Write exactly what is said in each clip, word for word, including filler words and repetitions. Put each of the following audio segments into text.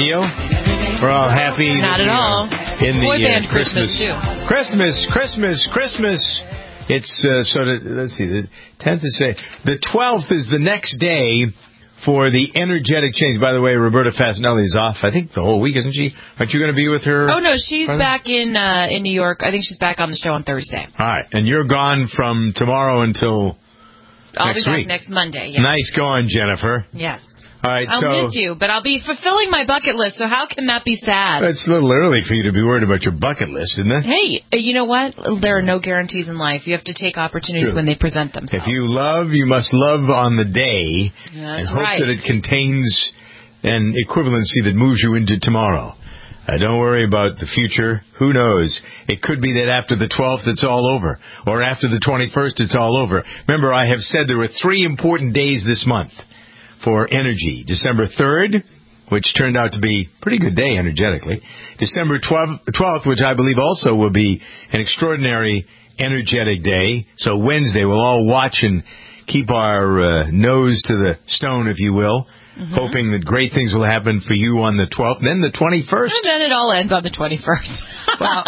deal? We're all happy. Not at all. In the Boy band uh, Christmas, Christmas, too. Christmas, Christmas, Christmas. It's, uh, so, to, let's see, the tenth is, say, the twelfth is the next day for the energetic change. By the way, Roberta Fasanelli is off, I think, the whole week, isn't she? Aren't you going to be with her? Oh, no, she's brother? back in uh, in New York. I think she's back on the show on Thursday. All right, and you're gone from tomorrow until I'll next be back week. next Monday, yes. Nice going, Jennifer. Yes. All right, I'll so, miss you, but I'll be fulfilling my bucket list, so how can that be sad? It's a little early for you to be worried about your bucket list, isn't it? Hey, you know what? There are no guarantees in life. You have to take opportunities True. when they present themselves. If you love, you must love on the day That's and hope right. that it contains an equivalency that moves you into tomorrow. Uh, don't worry about the future. Who knows? It could be that after the twelfth it's all over, or after the twenty-first it's all over. Remember, I have said there were three important days this month for energy. December third, which turned out to be a pretty good day energetically. December twelfth, which I believe also will be an extraordinary energetic day. So Wednesday, we'll all watch and keep our uh, nose to the stone, if you will, mm-hmm. hoping that great things will happen for you on the twelfth. Then the twenty-first. And then it all ends on the twenty-first. Well,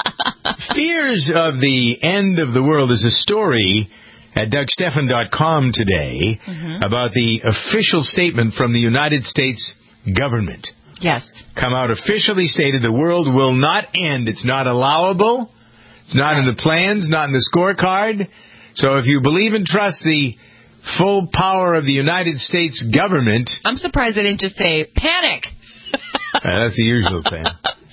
fears of the end of the world is a story at Doug Stephan dot com today mm-hmm. about the official statement from the United States government. Yes. Come out officially stated the world will not end. It's not allowable. It's not right. in the plans, not in the scorecard. So if you believe and trust the full power of the United States government... I'm surprised they didn't just say, panic! uh, that's the usual thing.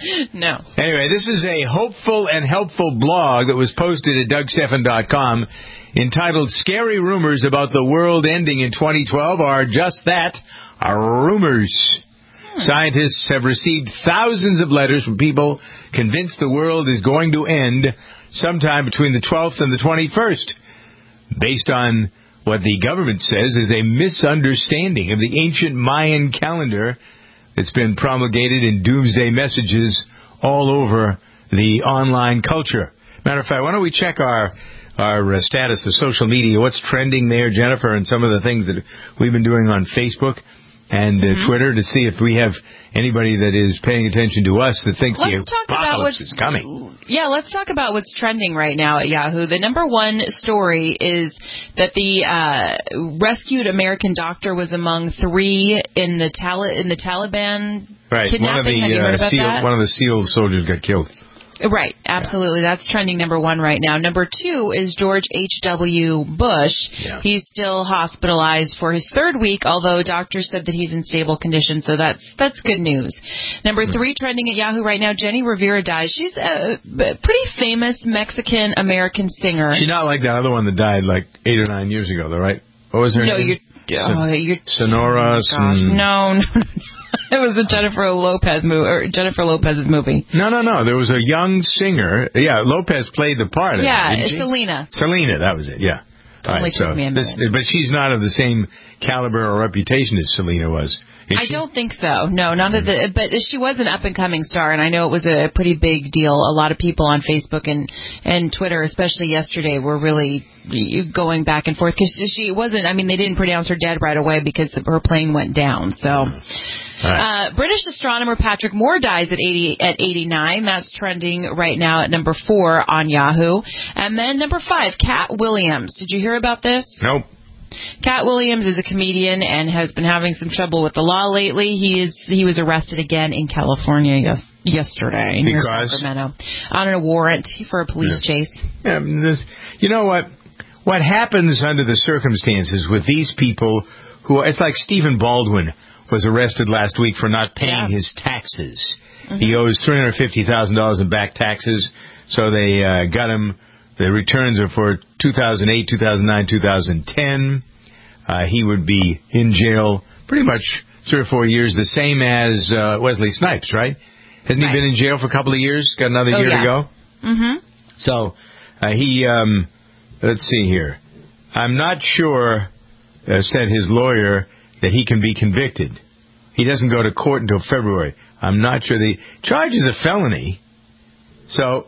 No. Anyway, this is a hopeful and helpful blog that was posted at Doug Stephan dot com entitled Scary Rumors About the World Ending in twenty twelve Are Just That, are rumors. Hmm. Scientists have received thousands of letters from people convinced the world is going to end sometime between the twelfth and the twenty-first, based on what the government says is a misunderstanding of the ancient Mayan calendar that's been promulgated in doomsday messages all over the online culture. Matter of fact, why don't we check our our uh, status, the social media, what's trending there, Jennifer, and some of the things that we've been doing on Facebook and uh, mm-hmm. Twitter to see if we have anybody that is paying attention to us that thinks let's the talk about apocalypse what's, is coming. Yeah, let's talk about what's trending right now at Yahoo. The number one story is that the uh, rescued American doctor was among three in the Tali- in the Taliban right. kidnapping. One of the, have you heard uh, about SEAL, that? one of the SEAL soldiers got killed. Right, absolutely. Yeah. That's trending number one right now. Number two is George H W. Bush. Yeah. He's still hospitalized for his third week, although doctors said that he's in stable condition, so that's that's good news. Number three trending at Yahoo right now, Jenny Rivera dies. She's a pretty famous Mexican-American singer. She's not like that other one that died like eight or nine years ago, though, right? What was her no, name? You're, oh, you're... Sonora. Oh, gosh. No, no, no. It was a Jennifer Lopez movie, or Jennifer Lopez's movie. No, no, no. There was a young singer. Yeah, Lopez played the part. Yeah, of it, it's Selena. Selena, that was it. Yeah. All Only right, so took me a this, minute. but she's not of the same caliber or reputation as Selena was. Is I she? don't think so. No, not mm-hmm. at the. But she was an up and coming star, and I know it was a pretty big deal. A lot of people on Facebook and and Twitter, especially yesterday, were really going back and forth because she wasn't. I mean, they didn't pronounce her dead right away because her plane went down. So, mm-hmm. right. uh, British astronomer Patrick Moore dies at eighty at eighty-nine. That's trending right now at number four on Yahoo. And then number five, Cat Williams. Did you hear about this? Nope. Cat Williams is a comedian and has been having some trouble with the law lately. He is he was arrested again in California yes, yesterday near Sacramento on a warrant for a police yeah. chase. Yeah, this, you know what? What happens under the circumstances with these people who, it's like Stephen Baldwin was arrested last week for not paying yeah. his taxes. Mm-hmm. He owes three hundred fifty thousand dollars in back taxes, so they uh, got him. The returns are for two thousand eight, two thousand nine, two thousand ten. Uh, he would be in jail pretty much three or four years, the same as uh, Wesley Snipes, right? Hasn't right. he been in jail for a couple of years? Got another oh, year yeah. to go? Mm-hmm. So uh, he, um, let's see here. I'm not sure, uh, said his lawyer, that he can be convicted. He doesn't go to court until February. I'm not sure. The charge is a felony. So...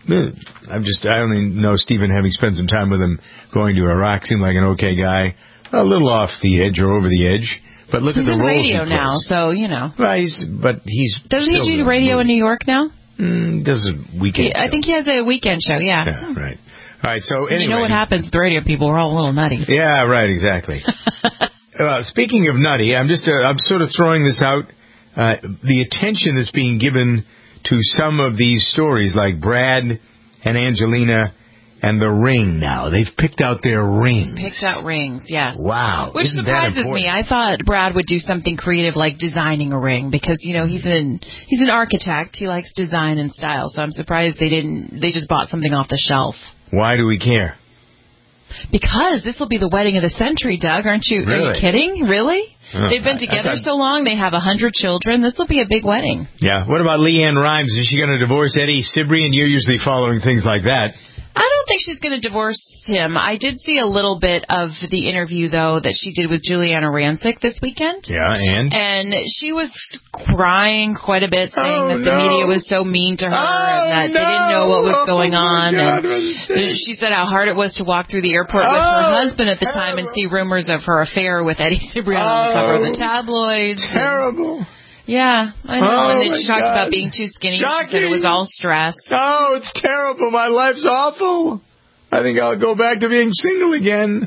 I'm just, I only know Stephen, having spent some time with him going to Iraq, seemed like an okay guy. A little off the edge or over the edge. But look he's at the in roles radio he now, plays. so, you know. Well, he's, but he's Doesn't he still do radio movie. in New York now? Mm, does a weekend He, I show. think he has a weekend show, yeah. Yeah, right. All right, so anyway. You know what happens with the radio people? We're all a little nutty. Yeah, right, exactly. uh, speaking of nutty, I'm just, uh, I'm sort of throwing this out. Uh, the attention that's being given to some of these stories, like Brad and Angelina and The Ring now. They've picked out their rings. Picked out rings, yes. Wow. Which Isn't surprises me. I thought Brad would do something creative like designing a ring because, you know, he's an he's an architect. He likes design and style. So I'm surprised they didn't they just bought something off the shelf. Why do we care? Because this will be the wedding of the century, Doug. Aren't you? Really? Are you kidding? Really? Oh, They've been I- together I thought- so long. They have a hundred children. This will be a big wedding. Yeah. What about Leanne Rimes? Is she going to divorce Eddie Cibrian? You're usually following things like that. I don't think she's going to divorce him. I did see a little bit of the interview, though, that she did with Juliana Rancic this weekend. Yeah, and? And she was crying quite a bit, saying Oh, that the no. media was so mean to her Oh, and that no. they didn't know what was going Oh, on. God, And she said how hard it was to walk through the airport with her Oh, husband at the time and see rumors of her affair with Eddie Cibrian on the cover of the tabloids. And- Terrible. yeah, I know. Oh, and then my she talked God. about being too skinny. She said Shocking. it was all stress. Oh, it's terrible. My life's awful. I think I'll go back to being single again.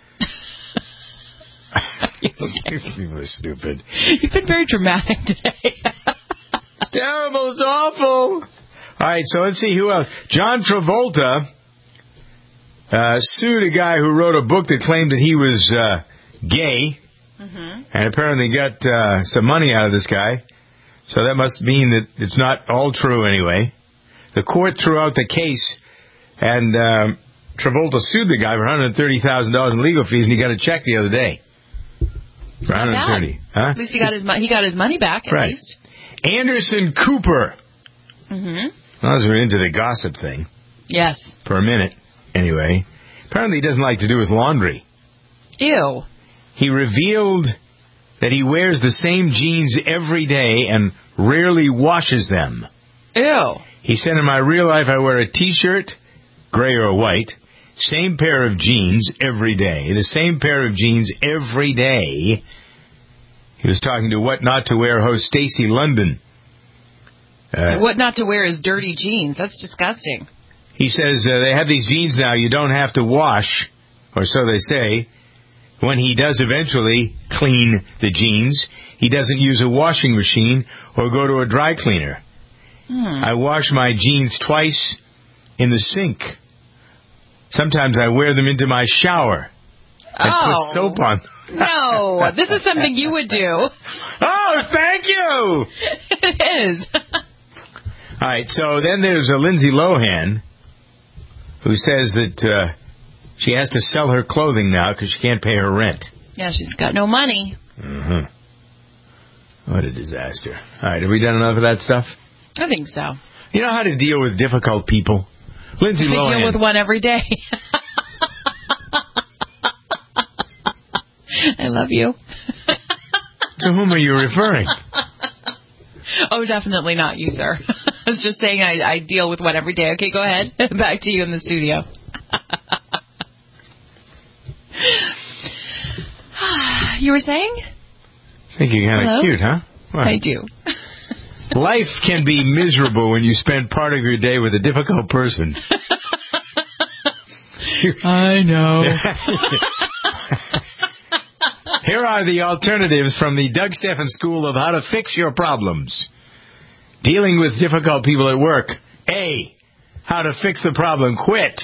These people are stupid. You've been very dramatic today. It's terrible. It's awful. All right, so let's see who else. John Travolta uh, sued a guy who wrote a book that claimed that he was uh, gay, Mm-hmm. and apparently got uh, some money out of this guy. So that must mean that it's not all true anyway. The court threw out the case, and uh, Travolta sued the guy for one hundred thirty thousand dollars in legal fees, and he got a check the other day. For one hundred thirty, huh? At least he got his mo- he got his money back. At Right. least. Anderson Cooper. Mm-hmm. Well, as we're into the gossip thing Yes. for a minute, anyway. Apparently, he doesn't like to do his laundry. Ew. He revealed that he wears the same jeans every day and rarely washes them. Ew. He said, in my real life, I wear a T-shirt, gray or white, same pair of jeans every day, the same pair of jeans every day. He was talking to What Not to Wear host Stacey London. Uh, What not to wear is dirty jeans. That's disgusting. he says, uh, they have these jeans now you don't have to wash, or so they say. When he does eventually clean the jeans, he doesn't use a washing machine or go to a dry cleaner. Hmm. I wash my jeans twice in the sink. Sometimes I wear them into my shower and Oh. put soap on. No, this is something you would do. Oh, thank you! It is. All right, so then there's a Lindsay Lohan who says that uh, she has to sell her clothing now because she can't pay her rent. Yeah, she's got no money. Mm-hmm. What a disaster. All right, have we done enough of that stuff? I think so. You know how to deal with difficult people? Lindsay I Lohan. deal with one every day. I love you. To whom are you referring? Oh, definitely not you, sir. I was just saying I, I deal with one every day. Okay, go ahead. Back to you in the studio. You were saying? I think you're kind Hello? of cute, huh? What? I do. Life can be miserable when you spend part of your day with a difficult person. I know. Here are the alternatives from the Doug Steffen School of How to Fix Your Problems. Dealing with difficult people at work. A. How to fix the problem. Quit.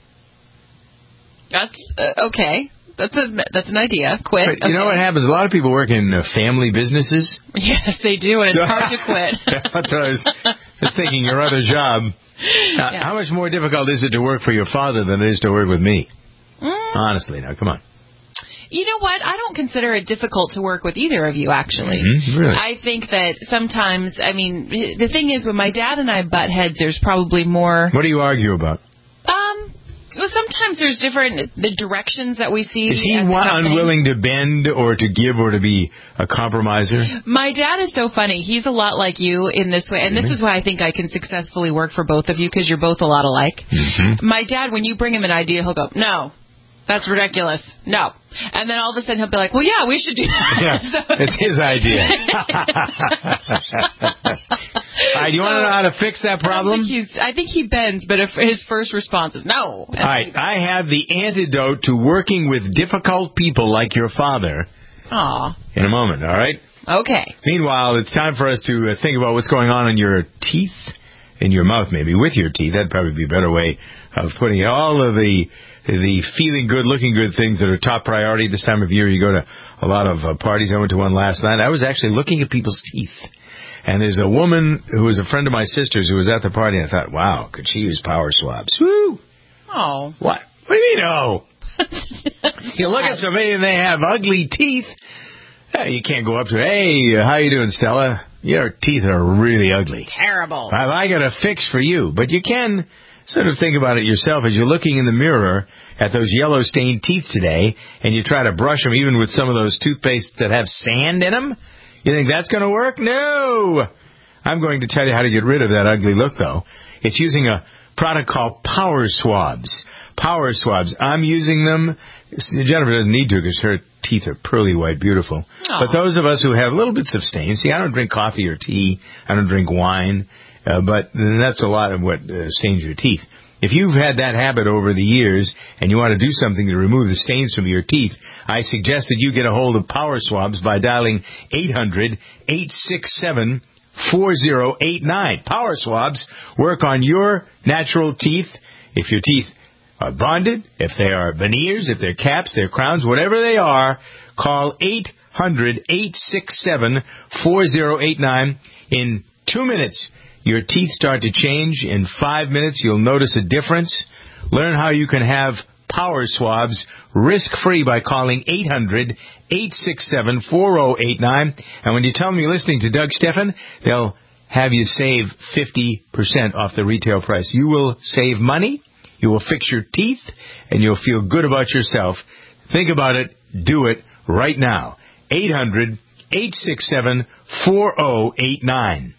That's uh, okay. That's a that's an idea. Quit. But you know Okay. what happens? A lot of people work in uh, family businesses. Yes, they do, and it's So- hard to quit. That's what I was, was thinking. Your other job. Now, Yeah. How much more difficult is it to work for your father than it is to work with me? Mm. Honestly, now, come on. You know what? I don't consider it difficult to work with either of you, actually. Mhm, really? I think that sometimes, I mean, the thing is, when my dad and I butt heads, there's probably more. What do you argue about? Um, well, sometimes there's different the directions that we see. Is he as a one company. unwilling to bend or to give or to be a compromiser? My dad is so funny. He's a lot like you in this way, and this Really? is why I think I can successfully work for both of you because you're both a lot alike. Mm-hmm. My dad, when you bring him an idea, he'll go, "No, That's ridiculous. No. And then all of a sudden he'll be like, well, yeah, we should do that. Yeah, so, it's his idea. All right, do you want to know how to fix that problem? I think, he's, I think he bends, but if his first response is no. All right, I have the antidote to working with difficult people like your father. Aw. In a moment, all right? Okay. Meanwhile, it's time for us to uh, think about what's going on in your teeth, in your mouth maybe, with your teeth. That'd probably be a better way of putting it. All of the the feeling good, looking good things that are top priority this time of year. You go to a lot of uh, parties. I went to one last night. I was actually looking at people's teeth. And there's a woman who was a friend of my sister's who was at the party, and I thought, wow, could she use power swabs? Woo! Oh. What? What do you mean, oh? You look at somebody and they have ugly teeth. Hey, you can't go up to, hey, how you doing, Stella? Your teeth are really ugly. Terrible. I, I got a fix for you. But you can sort of think about it yourself as you're looking in the mirror at those yellow-stained teeth today, and you try to brush them even with some of those toothpastes that have sand in them. You think that's going to work? No! I'm going to tell you how to get rid of that ugly look, though. It's using a product called Power Swabs. Power Swabs. I'm using them. Jennifer doesn't need to because her teeth are pearly white, beautiful. Aww. But those of us who have little bits of stains, see, I don't drink coffee or tea. I don't drink wine. Uh, but that's a lot of what uh, stains your teeth. If you've had that habit over the years and you want to do something to remove the stains from your teeth, I suggest that you get a hold of Power Swabs by dialing eight hundred, eight six seven, four oh eight nine. Power Swabs work on your natural teeth. If your teeth are bonded, if they are veneers, if they're caps, they're crowns, whatever they are, call eight hundred, eight six seven, four oh eight nine. In two minutes, your teeth start to change. In five minutes, you'll notice a difference. Learn how you can have Power Swabs risk-free by calling eight hundred, eight six seven, four oh eight nine. And when you tell them you're listening to Doug Stephan, they'll have you save fifty percent off the retail price. You will save money, you will fix your teeth, and you'll feel good about yourself. Think about it. Do it right now. eight hundred, eight six seven, four oh eight nine.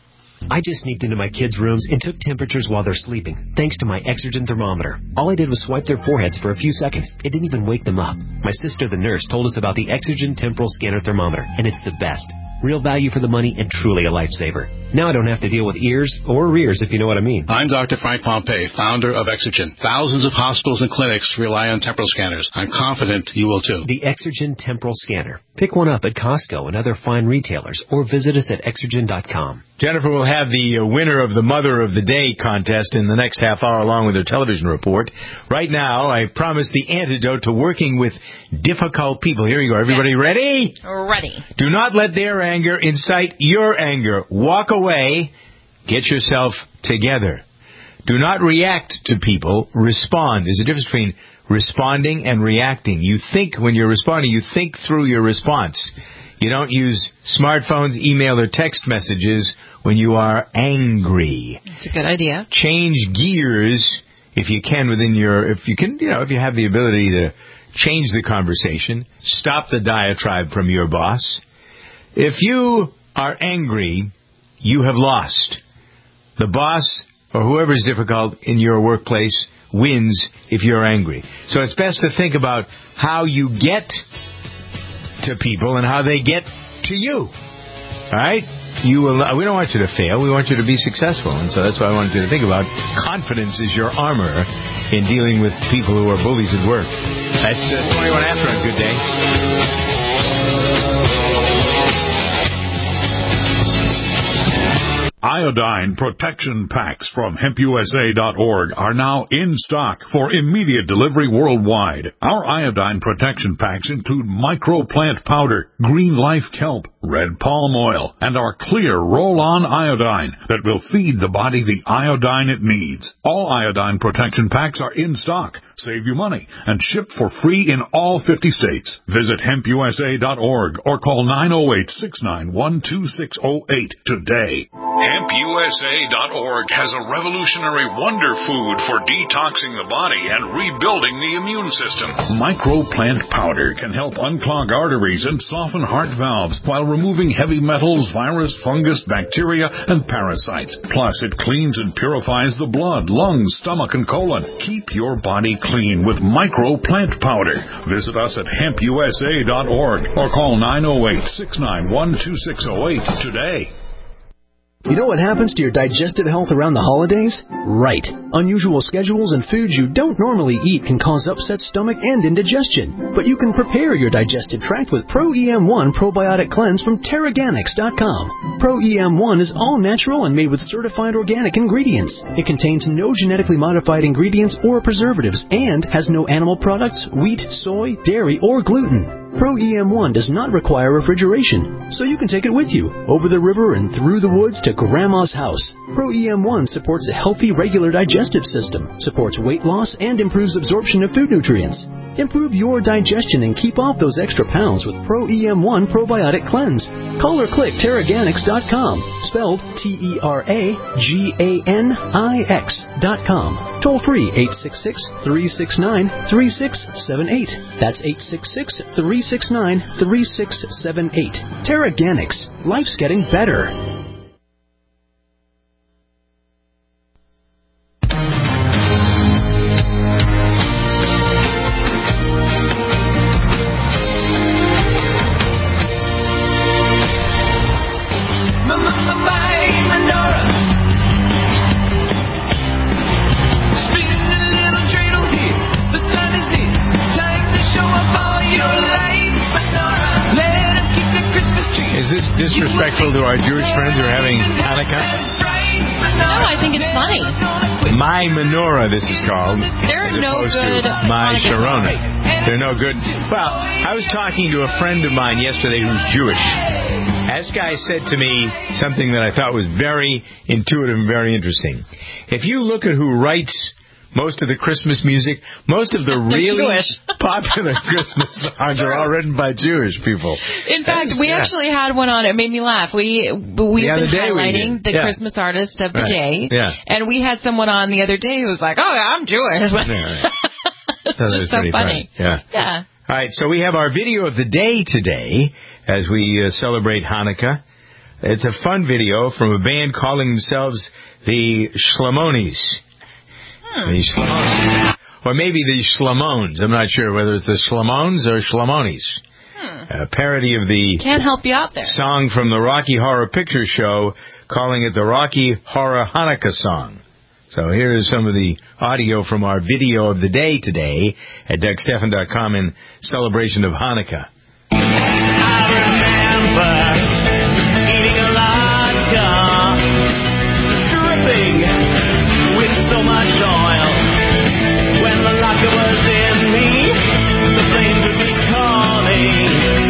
I just sneaked into my kids' rooms and took temperatures while they're sleeping, thanks to my Exergen thermometer. All I did was swipe their foreheads for a few seconds. It didn't even wake them up. My sister, the nurse, told us about the Exergen Temporal Scanner Thermometer, and it's the best. Real value for the money and truly a lifesaver. Now I don't have to deal with ears or rears, if you know what I mean. I'm Doctor Frank Pompey, founder of Exergen. Thousands of hospitals and clinics rely on temporal scanners. I'm confident you will too. The Exergen Temporal Scanner. Pick one up at Costco and other fine retailers, or visit us at exergen dot com. Jennifer will have the uh, winner of the Mother of the Day contest in the next half hour along with her television report. Right now, I promise the antidote to working with difficult people. Here you go. Everybody ready? Ready. Do not let their anger incite your anger. Walk away. Get yourself together. Do not react to people. Respond. There's a difference between responding and reacting. You think when you're responding, you think through your response. You don't use smartphones, email, or text messages when you are angry. That's a good idea. Change gears if you can within your, if you can, you know, if you have the ability to change the conversation. Stop the diatribe from your boss. If you are angry, you have lost. The boss or whoever's difficult in your workplace wins if you're angry. So it's best to think about how you get to people and how they get to you. All right? You will. We don't want you to fail. We want you to be successful. And so that's why I wanted you to think about confidence is your armor in dealing with people who are bullies at work. That's uh, twenty-one after on Good Day. Iodine protection packs from hemp U S A dot org are now in stock for immediate delivery worldwide. Our iodine protection packs include microplant powder, green life kelp, red palm oil, and our clear roll-on iodine that will feed the body the iodine it needs. All iodine protection packs are in stock. Save you money and ship for free in all fifty states. Visit hemp U S A dot org or call nine oh eight, six nine one, two six oh eight today. hemp U S A dot org has a revolutionary wonder food for detoxing the body and rebuilding the immune system. Microplant powder can help unclog arteries and soften heart valves while removing heavy metals, virus, fungus, bacteria, and parasites. Plus, it cleans and purifies the blood, lungs, stomach, and colon. Keep your body clean with Micro Plant Powder. Visit us at hemp u s a dot org or call nine oh eight, six nine one, two six oh eight today. You know what happens to your digestive health around the holidays? Right. Unusual schedules and foods you don't normally eat can cause upset stomach and indigestion. But you can prepare your digestive tract with Pro E M one Probiotic Cleanse from Terraganics dot com. Pro E M one is all natural and made with certified organic ingredients. It contains no genetically modified ingredients or preservatives and has no animal products, wheat, soy, dairy, or gluten. Pro E M one does not require refrigeration, so you can take it with you, over the river and through the woods to Grandma's house. Pro E M one supports a healthy, regular digestive system, supports weight loss, and improves absorption of food nutrients. Improve your digestion and keep off those extra pounds with Pro E M one Probiotic Cleanse. Call or click Terraganics dot com, spelled T E R A G A N I X dot com. Toll free eight six six, three six nine, three six seven eight. That's eight six six, three six nine, three six seven eight. Terraganics. Life's getting better. Disrespectful to our Jewish friends who are having Hanukkah? No, I think it's funny. My menorah, this is called. They're no good. My Sharona. They're no good. Well, I was talking to a friend of mine yesterday who's Jewish. This guy said to me something that I thought was very intuitive and very interesting. If you look at who writes most of the Christmas music, most of the really popular Christmas songs are all written by Jewish people. In fact, we yeah. actually had one on. It made me laugh. We we've yeah, been the highlighting we the yeah. Christmas artist of the right. day, yeah. and we had someone on the other day who was like, "Oh, I'm Jewish." Yeah, right. It's so just so funny. funny. Yeah. Yeah. All right, so we have our video of the day today as we uh, celebrate Hanukkah. It's a fun video from a band calling themselves the Shlomonis. Hmm. The Shlomonis. Or maybe the Shlomones. I'm not sure whether it's the Shlomones or Shlomonis. Hmm. A parody of the Can't help you out there. song from the Rocky Horror Picture Show, calling it the Rocky Horror Hanukkah Song. So here is some of the audio from our video of the day today at Doug Stephan dot com in celebration of Hanukkah. I remember eating a latke, dripping with so much oil. When the latke was in me, the flames would be calling.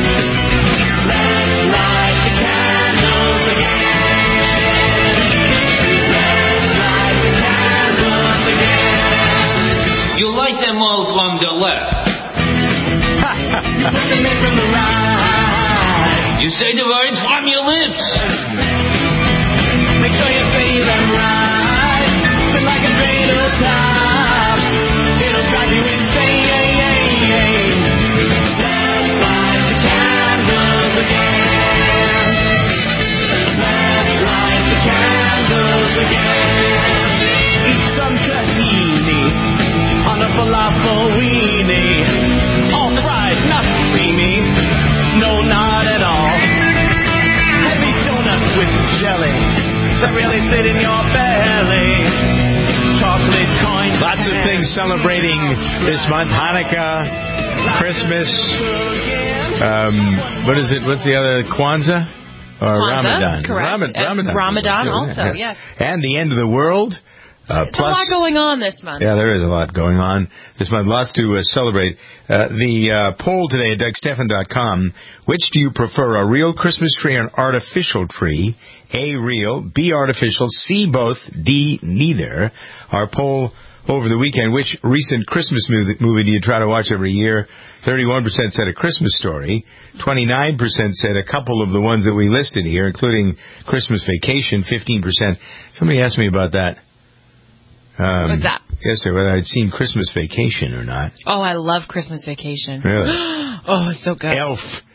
Let's light the candles again. Let's light the candles again. You light them all from the left. You put them in from the right. You say the words from your lips. Make sure you say them right. Spin like a cradle top. It'll drive you insane. Let's light the candles again. Let's light the candles again. Eat some tahini on a falafel weenie. All fried, not creamy. No, not at all. Heavy donuts with jelly that really sit in your belly. Chocolate coins. Lots of things celebrating this month. Hanukkah, Christmas, um, what is it? What's the other? Kwanzaa? Or Kwanzaa, Ramadan. correct. Ramadan, And Ramadan, Ramadan yeah, also, yeah. yes. And the end of the world. Uh, There's plus, a lot going on this month. Yeah, there is a lot going on this month. Lots to uh, celebrate. Uh, the uh, poll today at Doug Stephan dot com. Which do you prefer, a real Christmas tree or an artificial tree? A, real. B, artificial. C, both. D, neither. Our poll over the weekend. Which recent Christmas movie, movie do you try to watch every year? thirty-one percent said A Christmas Story. twenty-nine percent said a couple of the ones that we listed here, including Christmas Vacation. fifteen percent. Somebody asked me about that. Um, What's that? Yes, sir, whether I'd seen Christmas Vacation or not. Oh, I love Christmas Vacation. Really? Oh, it's so good. Elf.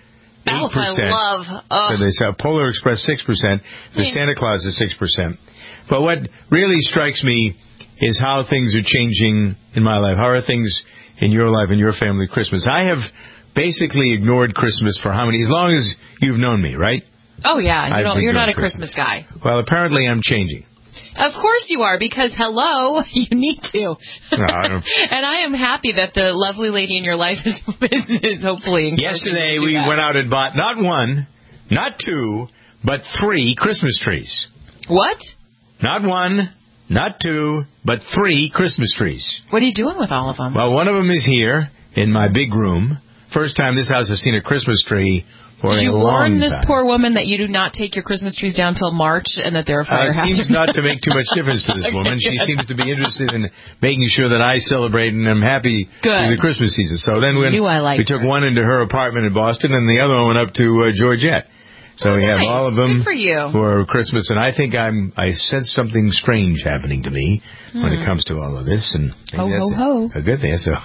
eight percent. I love. Oh. So they sell Polar Express six percent. The Yeah. Santa Claus is six percent. But what really strikes me is how things are changing in my life. How are things in your life and your family Christmas? I have basically ignored Christmas for how many, as long as you've known me, right? Oh, yeah. You I've don't, you're not a ignored Christmas guy. Well, apparently I'm changing. Of course you are, because, hello, you need to. No, I don't. And I am happy that the lovely lady in your life is, is, is hopefully encouraging Yesterday you to do we that. went out and bought not one, not two, but three Christmas trees. What? Not one, not two, but three Christmas trees. What are you doing with all of them? Well, one of them is here in my big room. First time this house has seen a Christmas tree for Did a you long warn this time. poor woman that you do not take your Christmas trees down till March and that they're a fire Uh, hazard? seems not to make too much difference to this Okay, woman. She good. seems to be interested in making sure that I celebrate and am happy Good. through the Christmas season. So then when Knew I liked we took her. one into her apartment in Boston and the other one went up to uh, Georgette. So Oh, we have nice. all of them Good for you. for Christmas, and I think I'm I sense something strange happening to me when it comes to all of this, and maybe Ho, that's ho, a, ho. a good thing. So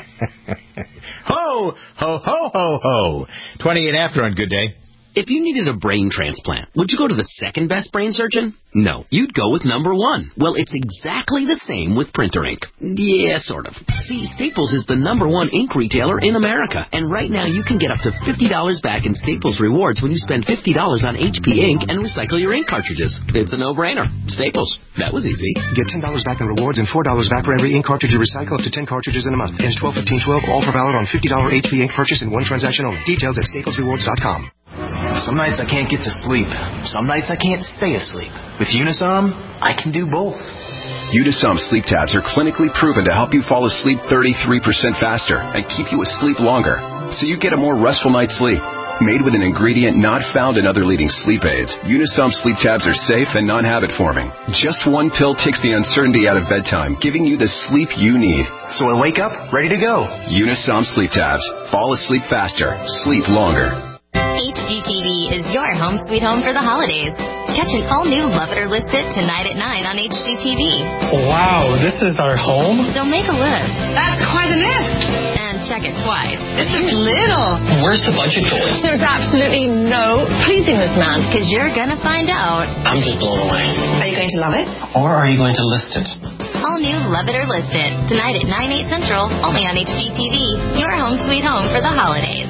ho ho ho ho ho. Twenty-eight after on Good Day. If you needed a brain transplant, would you go to the second best brain surgeon? No, you'd go with number one. Well, it's exactly the same with printer ink. Yeah, sort of. See, Staples is the number one ink retailer in America. And right now you can get up to fifty dollars back in Staples rewards when you spend fifty dollars on H P ink and recycle your ink cartridges. It's a no-brainer. Staples. That was easy. Get ten dollars back in rewards and four dollars back for every ink cartridge you recycle, up to ten cartridges in a month. Ends twelve fifteen twelve. Offer valid on fifty dollars H P ink purchase in one transaction only. Details at staples rewards dot com. Some nights I can't get to sleep. Some nights I can't stay asleep. With Unisom, I can do both. Unisom sleep tabs are clinically proven to help you fall asleep thirty-three percent faster and keep you asleep longer, so you get a more restful night's sleep. Made with an ingredient not found in other leading sleep aids, Unisom sleep tabs are safe and non-habit forming. Just one pill takes the uncertainty out of bedtime, giving you the sleep you need. So I wake up ready to go. Unisom sleep tabs. Fall asleep faster. Sleep longer. H G T V is your home sweet home for the holidays. Catch an all-new Love It or List It tonight at nine on H G T V. Wow, this is our home? So make a list. That's quite a list. And check it twice. This is little. Where's the budget going? There's absolutely no pleasing this man. Because you're going to find out. I'm just blown away. Are you going to love it? Or are you going to list it? All new Love It or List It tonight at nine, eight central, only on H G T V. Your home sweet home for the holidays.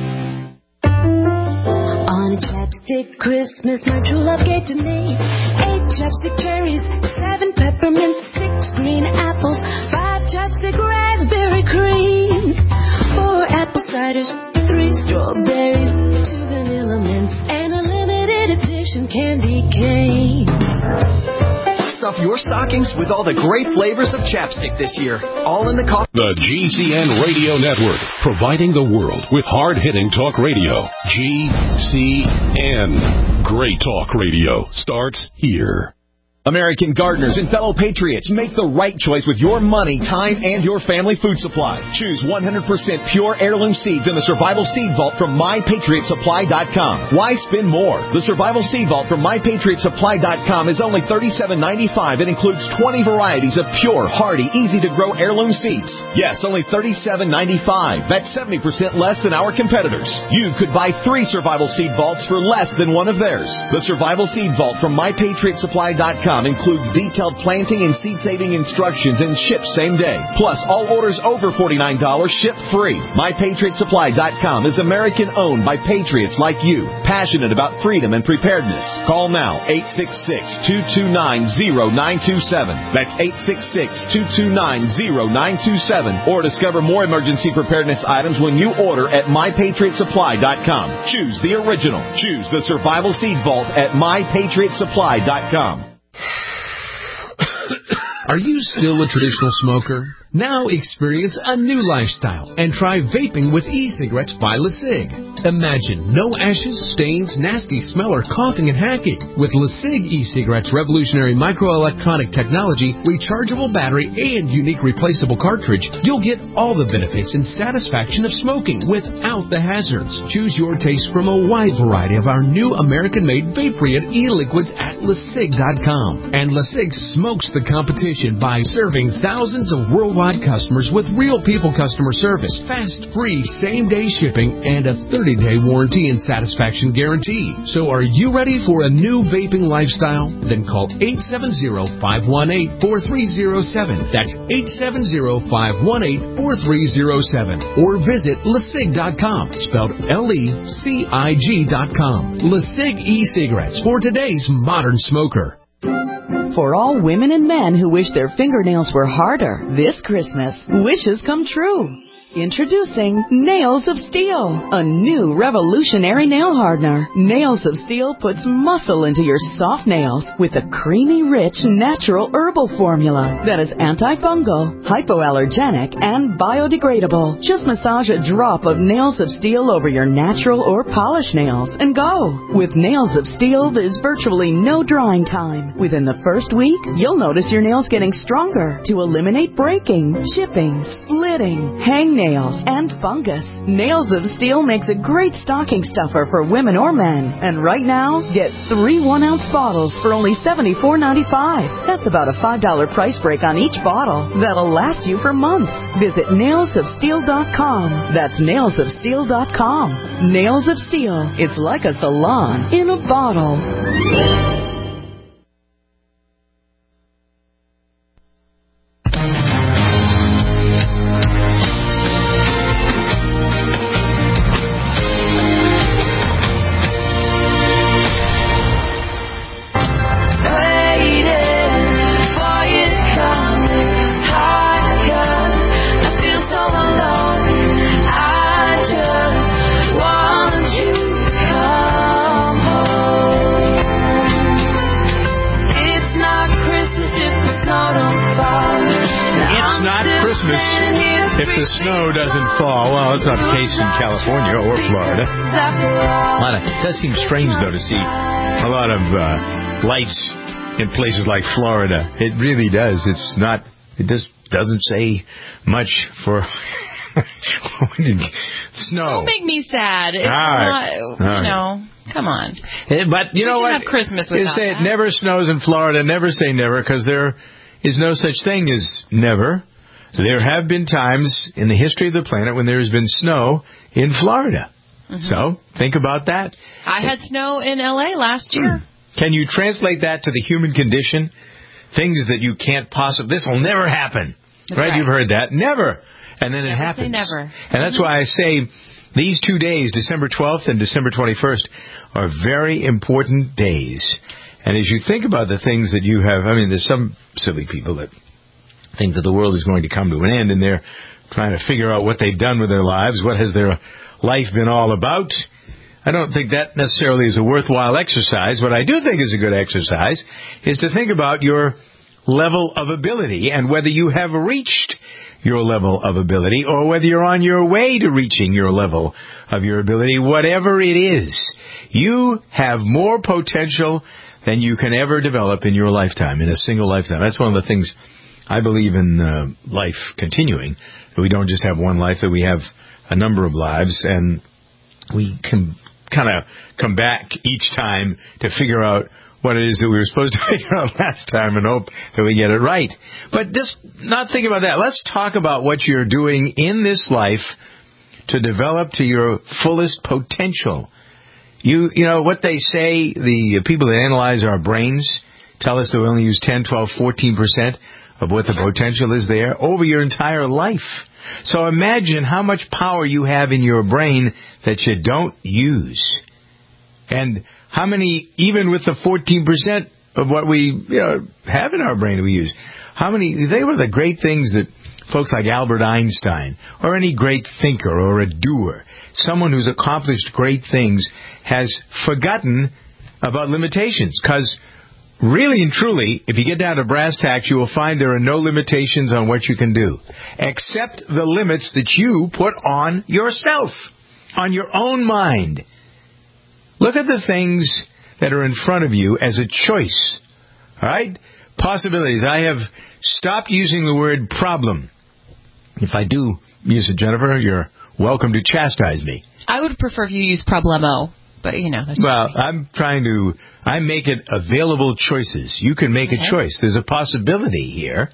On a chapstick Christmas, my true love gave to me eight chapstick cherries, seven peppermints, six green apples, five chapstick raspberry creams, four apple ciders, three strawberries, two vanilla mints, and a limited edition candy cane. Stuff your stockings with all the great flavors of chapstick this year. All in the coffee. The G C N Radio Network, providing the world with hard-hitting talk radio. G C N. Great talk radio starts here. American gardeners and fellow patriots, make the right choice with your money, time, and your family food supply. Choose one hundred percent pure heirloom seeds in the Survival Seed Vault from my patriot supply dot com. Why spend more? The Survival Seed Vault from my patriot supply dot com is only thirty-seven ninety-five and includes twenty varieties of pure, hardy, easy-to-grow heirloom seeds. Yes, only thirty-seven ninety-five. That's seventy percent less than our competitors. You could buy three Survival Seed Vaults for less than one of theirs. The Survival Seed Vault from my patriot supply dot com includes detailed planting and seed-saving instructions and ships same day. Plus, all orders over forty-nine dollars ship free. my patriot supply dot com is American-owned by patriots like you, passionate about freedom and preparedness. Call now, eight six six, two two nine, zero nine two seven. That's eight six six, two two nine, zero nine two seven. Or discover more emergency preparedness items when you order at my patriot supply dot com. Choose the original. Choose the Survival Seed Vault at my patriot supply dot com. Are you still a traditional smoker? Now experience a new lifestyle and try vaping with e-cigarettes by LeSig. Imagine no ashes, stains, nasty smell, or coughing and hacking. With LeSig e-cigarettes' revolutionary microelectronic technology, rechargeable battery, and unique replaceable cartridge, you'll get all the benefits and satisfaction of smoking without the hazards. Choose your taste from a wide variety of our new American-made Vaporeon e-liquids at LeSig dot com. And LeSig smokes the competition by serving thousands of worldwide nationwide customers with real people customer service, fast, free, same-day shipping, and a thirty-day warranty and satisfaction guarantee. So are you ready for a new vaping lifestyle? Then call eight seven zero, five one eight, four three zero seven. That's eight seven zero, five one eight, four three zero seven. Or visit lecig dot com, spelled L E C I G dot com. LeCig e-cigarettes for today's modern smoker. For all women and men who wish their fingernails were harder this Christmas, wishes come true. Introducing Nails of Steel, a new revolutionary nail hardener. Nails of Steel puts muscle into your soft nails with a creamy, rich, natural herbal formula that is antifungal, hypoallergenic, and biodegradable. Just massage a drop of Nails of Steel over your natural or polished nails and go. With Nails of Steel, there's virtually no drying time. Within the first week, you'll notice your nails getting stronger to eliminate breaking, chipping, splitting, hangnails, and fungus. Nails of Steel makes a great stocking stuffer for women or men. And right now, get three one-ounce bottles for only seventy-four ninety-five. That's about a five dollar price break on each bottle. That'll last you for months. Visit nails of steel dot com. That's nails of steel dot com. Nails of Steel. It's like a salon in a bottle. If the snow doesn't fall, well, it's not the case in California or Florida. A lot of, it does seem strange, though, to see a lot of uh, lights in places like Florida. It really does. It's not, it just doesn't say much for snow. Don't make me sad. It's All right. not, All you right. know, come on. But you we know can what? have Christmas You without say that. it never snows in Florida. Never say never, because there is no such thing as never. There have been times in the history of the planet when there has been snow in Florida. Mm-hmm. So think about that. I had snow in L A last year. Can you translate that to the human condition? Things that you can't possibly... This will never happen. That's right? right. You've heard that. Never. And then never it happens. Say never. And that's why I say these two days, December twelfth and December twenty-first, are very important days. And as you think about the things that you have... I mean, there's some silly people that think that the world is going to come to an end, and they're trying to figure out what they've done with their lives. What has their life been all about? I don't think that necessarily is a worthwhile exercise. What I do think is a good exercise is to think about your level of ability and whether you have reached your level of ability or whether you're on your way to reaching your level of your ability. Whatever it is, you have more potential than you can ever develop in your lifetime, in a single lifetime. That's one of the things I believe in uh, life continuing. That we don't just have one life, that we have a number of lives, and we can kind of come back each time to figure out what it is that we were supposed to figure out last time and hope that we get it right. But just not think about that. Let's talk about what you're doing in this life to develop to your fullest potential. You, you know, what they say, the people that analyze our brains tell us that we only use ten, twelve, fourteen percent of what the potential is there over your entire life. So imagine how much power you have in your brain that you don't use. And how many, even with the fourteen percent of what we you know, have in our brain that we use, how many, they were the great things that folks like Albert Einstein or any great thinker or a doer, someone who's accomplished great things, has forgotten about limitations. Because really and truly, if you get down to brass tacks, you will find there are no limitations on what you can do, except the limits that you put on yourself, on your own mind. Look at the things that are in front of you as a choice. All right? Possibilities. I have stopped using the word problem. If I do use it, Jennifer, you're welcome to chastise me. I would prefer if you use problemo, but you know. That's well, I'm trying to, I make it available choices. You can make okay. a choice. There's a possibility here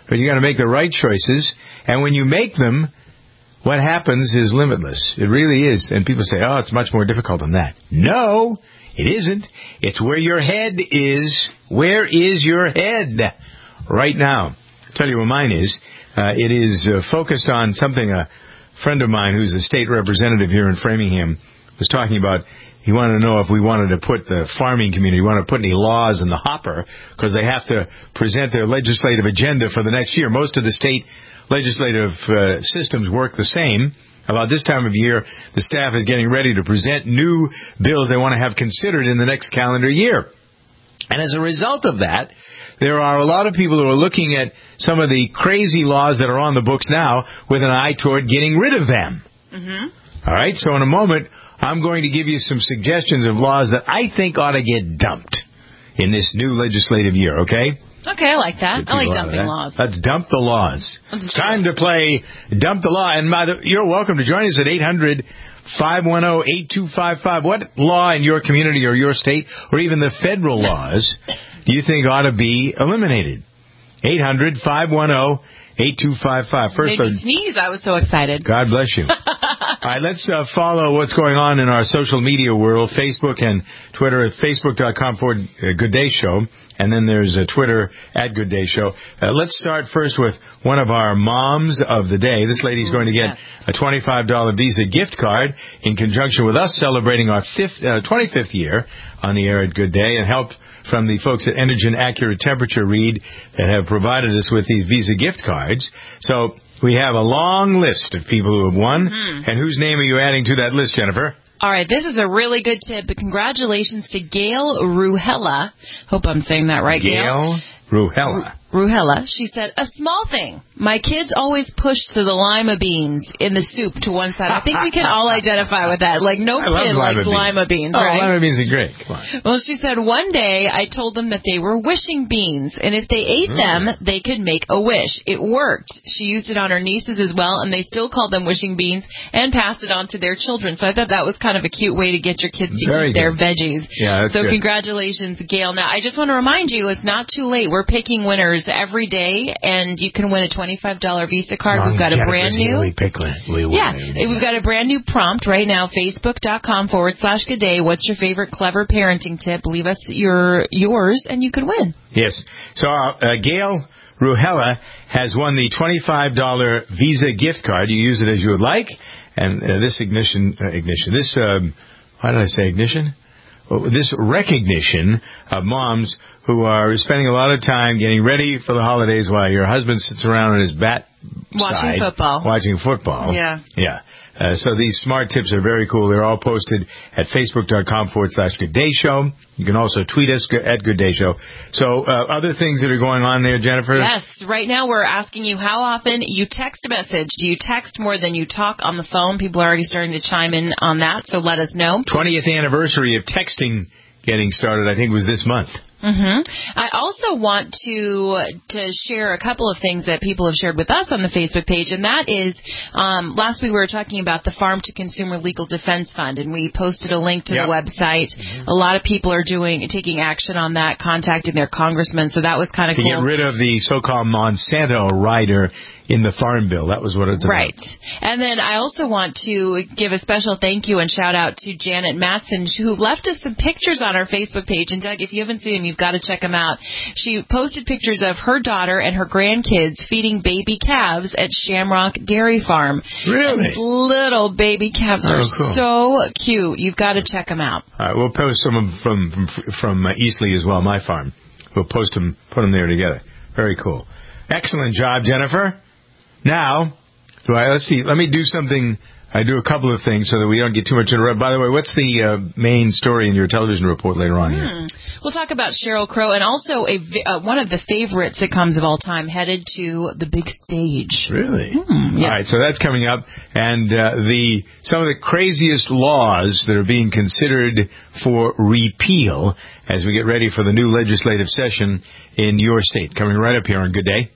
but you got to make the right choices. And when you make them, what happens is limitless. It really is. And people say, oh, it's much more difficult than that. No, it isn't. It's where your head is. Where is your head right now? I'll tell you what mine is. Uh, it is uh, focused on something a friend of mine who's a state representative here in Framingham was talking about. He wanted to know if we wanted to put the farming community, we want to put any laws in the hopper because they have to present their legislative agenda for the next year. Most of the state legislative uh, systems work the same. About this time of year, the staff is getting ready to present new bills they want to have considered in the next calendar year. And as a result of that, there are a lot of people who are looking at some of the crazy laws that are on the books now with an eye toward getting rid of them. Mm-hmm. All right, so in a moment, I'm going to give you some suggestions of laws that I think ought to get dumped in this new legislative year, okay? Okay, I like that. I like dumping laws. Let's dump the laws. It's time to play Dump the Law. And by the, you're welcome to join us at eight hundred, five one zero, eight two five five. What law in your community or your state or even the federal laws do you think ought to be eliminated? eight hundred, five one zero, eight two five five. First, Made me sneeze. I was so excited. God bless you. All right, let's uh, follow what's going on in our social media world, Facebook and Twitter at facebook.com forward uh, Good Day Show. And then there's a Twitter at Good Day Show. Uh, let's start first with one of our moms of the day. This lady's going to get a twenty-five dollars Visa gift card in conjunction with us celebrating our fifth, uh, twenty-fifth year on the air at Good Day, and help from the folks at Energen Accurate Temperature Read that have provided us with these Visa gift cards. So we have a long list of people who have won. Mm-hmm. And whose name are you adding to that list, Jennifer? All right, this is a really good tip, but congratulations to Gail Ruhella. Hope I'm saying that right, Gail. Gail Ruhella. Ruhella. She said, a small thing. My kids always push to the lima beans in the soup to one side. I think we can all identify with that. Like, no I kid lima likes beans. lima beans, oh, right? lima beans are great. Come on. Well, she said, one day I told them that they were wishing beans, and if they ate mm. them, they could make a wish. It worked. She used it on her nieces as well, and they still called them wishing beans and passed it on to their children. So I thought that was kind of a cute way to get your kids to Very eat their good. veggies. Yeah, that's so good. Congratulations, Gail. Now, I just want to remind you, it's not too late. We're picking winners every day, and you can win a twenty-five dollars Visa card. Long We've got a Jennifer's brand new... We pick one. We yeah, win. we've got a brand new prompt right now, facebook.com forward slash good day. What's your favorite clever parenting tip? Leave us your yours, and you can win. Yes. So uh, Gail Ruhella has won the twenty-five dollars Visa gift card. You use it as you would like. And uh, this ignition, uh, ignition, this, um, why did I say ignition? Well, this recognition of moms who are spending a lot of time getting ready for the holidays while your husband sits around on his bat Watching side, football. Watching football. Yeah. Yeah. Uh, so these smart tips are very cool. They're all posted at facebook.com forward slash Good Day Show. You can also tweet us at Good Day Show. So uh, other things that are going on there, Jennifer? Yes. Right now we're asking you how often you text a message. Do you text more than you talk on the phone? People are already starting to chime in on that, so let us know. twentieth anniversary of texting getting started, I think, was this month. Mm-hmm. I also want to to share a couple of things that people have shared with us on the Facebook page, and that is, um, last week we were talking about the Farm to Consumer Legal Defense Fund, and we posted a link to yep. the website. Mm-hmm. A lot of people are doing taking action on that, contacting their congressmen, so that was kind of to cool. To get rid of the so-called Monsanto rider in the Farm Bill. That was what it's about. Right. And then I also want to give a special thank you and shout out to Janet Matson, who left us some pictures on our Facebook page. And Doug, if you haven't seen them, you've got to check them out. She posted pictures of her daughter and her grandkids feeding baby calves at Shamrock Dairy Farm. Really? And little baby calves oh, are cool. so cute. You've got to check them out. All right, we'll post some of them from from, from uh, Eastleigh as well, my farm. We'll post them, put them there together. Very cool. Excellent job, Jennifer. Now, do I, let's see, let me do something. I do a couple of things so that we don't get too much in a rut. By the way, what's the uh, main story in your television report later on hmm. here? We'll talk about Sheryl Crow and also a, uh, one of the favorite sitcoms of all time, headed to the big stage. Really? Hmm, yeah. All right, so that's coming up. And uh, the some of the craziest laws that are being considered for repeal as we get ready for the new legislative session in your state. Coming right up here on Good Day.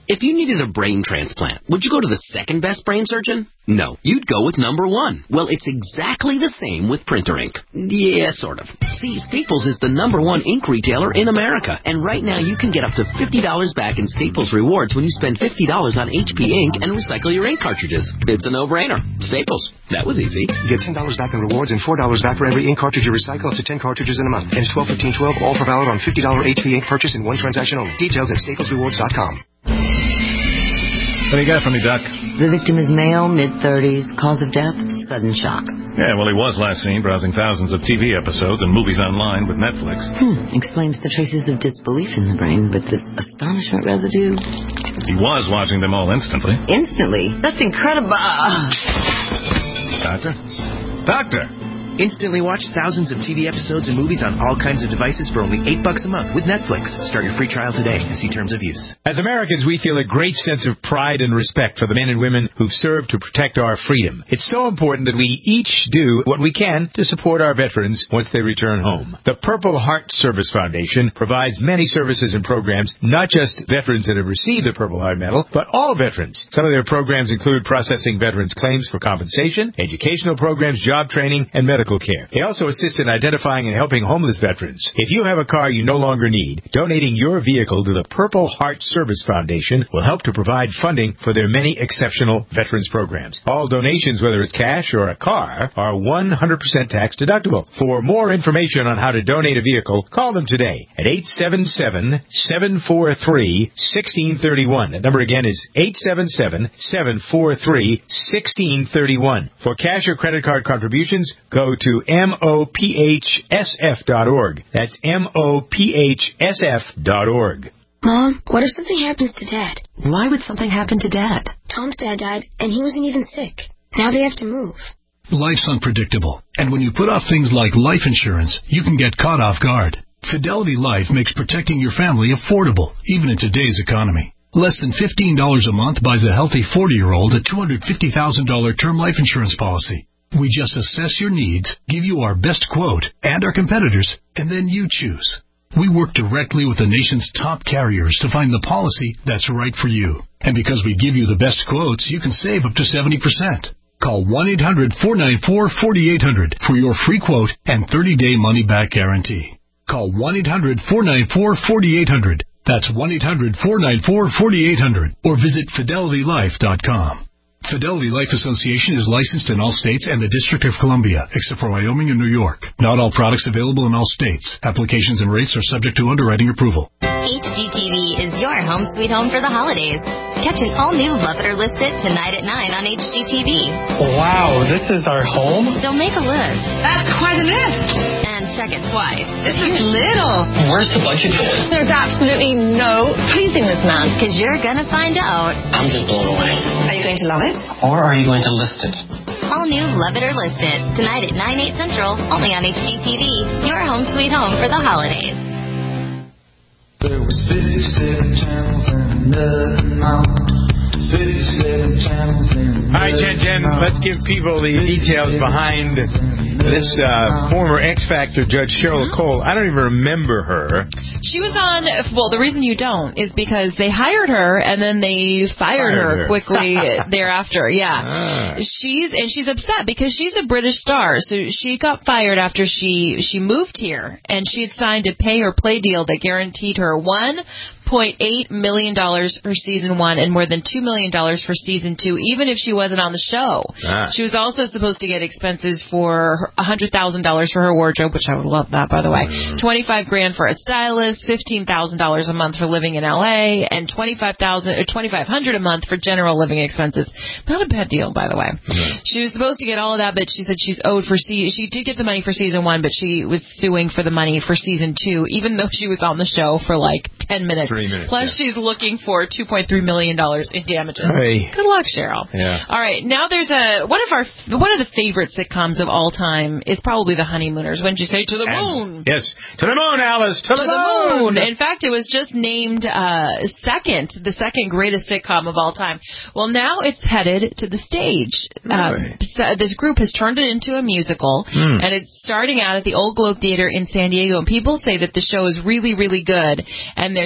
If you needed a brain transplant, would you go to the second best brain surgeon? No, you'd go with number one. Well, it's exactly the same with printer ink. Yeah, sort of. See, Staples is the number one ink retailer in America, and right now you can get up to fifty dollars back in Staples rewards when you spend fifty dollars on H P ink and recycle your ink cartridges. It's a no-brainer. Staples. That was easy. Get ten dollars back in rewards and four dollars back for every ink cartridge you recycle up to ten cartridges in a month. Ends twelve fifteen twelve, all for valid on fifty dollars H P ink purchase in one transaction only. Details at staples rewards dot com. What do you got for me, Doc? The victim is male, mid-thirties. Cause of death, sudden shock. Yeah, well, he was last seen browsing thousands of T V episodes and movies online with Netflix. Hmm, explains the traces of disbelief in the brain, but this astonishment residue... He was watching them all instantly. Instantly? That's incredible. Doctor? Doctor! Instantly watch thousands of T V episodes and movies on all kinds of devices for only eight bucks a month with Netflix. Start your free trial today and see terms of use. As Americans, we feel a great sense of pride and respect for the men and women who've served to protect our freedom. It's so important that we each do what we can to support our veterans once they return home. The Purple Heart Service Foundation provides many services and programs, not just veterans that have received the Purple Heart Medal, but all veterans. Some of their programs include processing veterans' claims for compensation, educational programs, job training, and medical care. They also assist in identifying and helping homeless veterans. If you have a car you no longer need, donating your vehicle to the Purple Heart Service Foundation will help to provide funding for their many exceptional veterans programs. All donations, whether it's cash or a car, are one hundred percent tax deductible. For more information on how to donate a vehicle, call them today at eight seven seven, seven four three, one six three one. That number again is eight seven seven, seven four three, one six three one. For cash or credit card contributions, go to M O P H S F dot org. That's M O P H S F dot org. Mom, what if something happens to Dad? Why would something happen to Dad? Tom's dad died, and he wasn't even sick. Now they have to move. Life's unpredictable, and when you put off things like life insurance, you can get caught off guard. Fidelity Life makes protecting your family affordable, even in today's economy. Less than fifteen dollars a month buys a healthy forty-year-old a two hundred fifty thousand dollars term life insurance policy. We just assess your needs, give you our best quote and our competitors, and then you choose. We work directly with the nation's top carriers to find the policy that's right for you. And because we give you the best quotes, you can save up to seventy percent. Call one eight hundred, four nine four, four eight zero zero for your free quote and thirty-day money-back guarantee. Call one eight hundred, four nine four, four eight zero zero. That's one eight hundred, four nine four, four eight zero zero. Or visit fidelity life dot com. Fidelity Life Association is licensed in all states and the District of Columbia, except for Wyoming and New York. Not all products available in all states. Applications and rates are subject to underwriting approval. H G T V is your home sweet home for the holidays. Catch an all-new Love It or List It tonight at nine on H G T V. Wow, this is our home? So make a list. That's quite a list. And check it twice. This is little. Where's the budget going? There's absolutely no pleasing this man. Because you're going to find out. I'm just blown away. Are you going to love it? Or are you going to list it? All new Love It or List It tonight at nine, eight Central, only on H G T V. Your home sweet home for the holidays. There was fifty-seven channels and nothing on. fifty-seven channels and All right, Jen, Jen, let's give people the details behind this uh, former X Factor judge, Cheryl Cole. I don't even remember her. She was on, well, the reason you don't is because they hired her and then they fired, fired her, her quickly thereafter. Yeah. Ah. She's, and she's upset because she's a British star. So she got fired after she, she moved here and she had signed a pay or play deal that guaranteed her one point eight million dollars for season one and more than two million dollars for season two, even if she wasn't on the show. Ah. She was also supposed to get expenses for one hundred thousand dollars for her wardrobe, which I would love that, by the way, mm. twenty-five grand for a stylist, fifteen thousand dollars a month for living in L A, and twenty-five thousand or twenty-five hundred dollars a month for general living expenses. Not a bad deal, by the way. Mm. She was supposed to get all of that, but she said she's owed for se- she did get the money for season one, but she was suing for the money for season two, even though she was on the show for like ten minutes. Three minutes. Plus, yeah. She's looking for two point three million dollars in damages. Hey. Good luck, Cheryl. Yeah. All right, now there's a one of our one of the favorite sitcoms of all time is probably The Honeymooners. When did you say to the moon? Yes, to the moon, Alice. To, to the, the moon. moon. In fact, it was just named uh, second, the second greatest sitcom of all time. Well, now it's headed to the stage. Really? Uh, this group has turned it into a musical, mm. and it's starting out at the Old Globe Theater in San Diego. And people say that the show is really, really good, and they're thinking about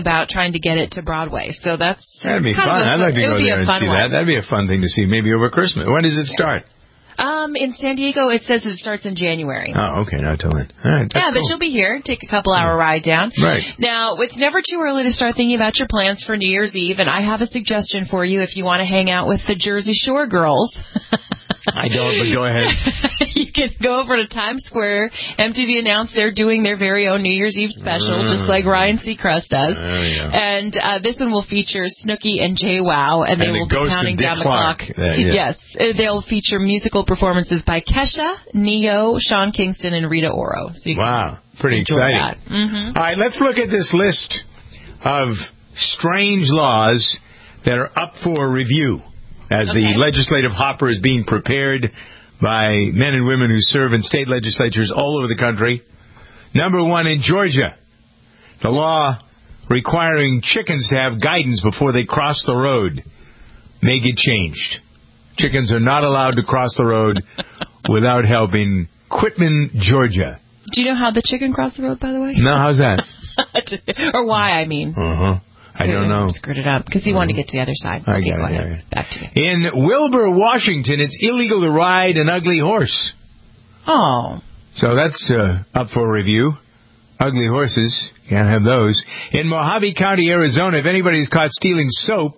about trying to get it to Broadway. So that's That'd be kind fun. of a, I'd like to it go would be there a and fun see one. that. That'd be a fun thing to see, maybe over Christmas. When does it start? Um, in San Diego, it says it starts in January. Oh, okay, not till then. All right, that's Yeah, but cool. you'll be here. Take a couple hour ride down. Right. Now, it's never too early to start thinking about your plans for New Year's Eve, and I have a suggestion for you if you want to hang out with the Jersey Shore girls. I don't, but go ahead. You can go over to Times Square. M T V announced they're doing their very own New Year's Eve special, Mm. just like Ryan Seacrest does. There you go. And uh, this one will feature Snooki and JWoww, and they And the will be ghost of counting Dick down the Clark. clock. Uh, yeah. Yes, uh, they'll feature musical performances by Kesha, Neo, Sean Kingston, and Rita Ora. So you can Wow, pretty enjoy exciting. that. Mm-hmm. All right, let's look at this list of strange laws that are up for review as the Okay. legislative hopper is being prepared by men and women who serve in state legislatures all over the country. Number one, in Georgia, the law requiring chickens to have guidance before they cross the road may get changed. Chickens are not allowed to cross the road without help in Quitman, Georgia. Do you know how the chicken crossed the road, by the way? No, how's that? Or why, I mean. Uh-huh. I don't know. Screwed it up because he wanted to get to the other side. I Okay, got go it, ahead. yeah, yeah. Back to you. In Wilbur, Washington, it's illegal to ride an ugly horse. Oh. So that's uh, up for review. Ugly horses, can't have those. In Mojave County, Arizona, if anybody's caught stealing soap,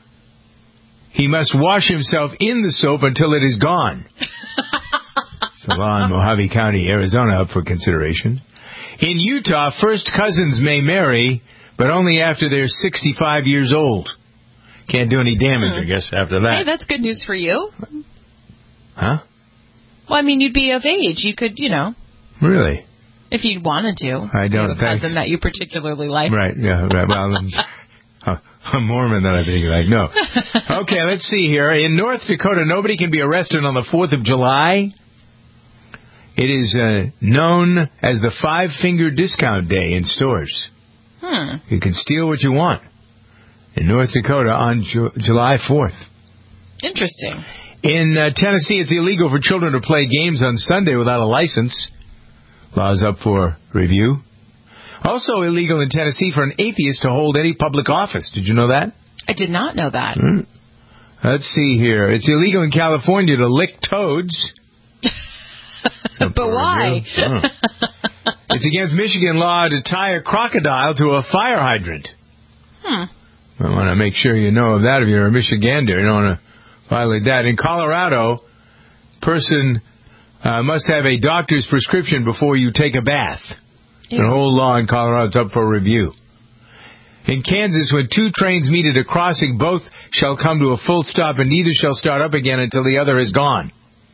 he must wash himself in the soap until it is gone. It's a law in Mojave County, Arizona, up for consideration. In Utah, first cousins may marry, but only after they're sixty-five years old. Can't do any damage, I guess, after that. Hey, that's good news for you. Huh? Well, I mean, you'd be of age. You could, you know, Really? if you wanted to. I don't, have a thanks. cousin that you particularly like. Right, yeah, right. Well, I'm a, a Mormon that I think like, no. Okay, let's see here. In North Dakota, nobody can be arrested on the fourth of July. It is uh, known as the Five-Finger Discount Day in stores. Hmm. You can steal what you want in North Dakota on Ju- July fourth. Interesting. In uh, Tennessee, it's illegal for children to play games on Sunday without a license. Law's up for review. Also illegal in Tennessee for an atheist to hold any public office. Did you know that? I did not know that. Hmm. Let's see here. It's illegal in California to lick toads. But why? Oh. It's against Michigan law to tie a crocodile to a fire hydrant. Hmm. I want to make sure you know of that if you're a Michigander. You don't want to violate that. In Colorado, person uh, must have a doctor's prescription before you take a bath. Ew. The whole law in Colorado is up for review. In Kansas, when two trains meet at a crossing, both shall come to a full stop, and neither shall start up again until the other is gone.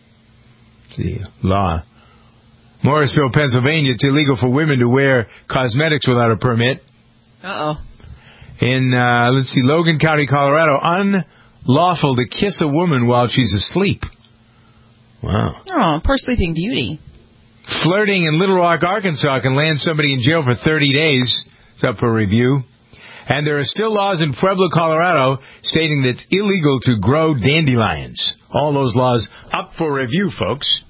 The law. Morrisville, Pennsylvania, it's illegal for women to wear cosmetics without a permit. Uh-oh. In, uh, let's see, Logan County, Colorado, unlawful to kiss a woman while she's asleep. Wow. Oh, poor Sleeping Beauty. Flirting in Little Rock, Arkansas can land somebody in jail for thirty days. It's up for review. And there are still laws in Pueblo, Colorado, stating that it's illegal to grow dandelions. All those laws up for review, folks.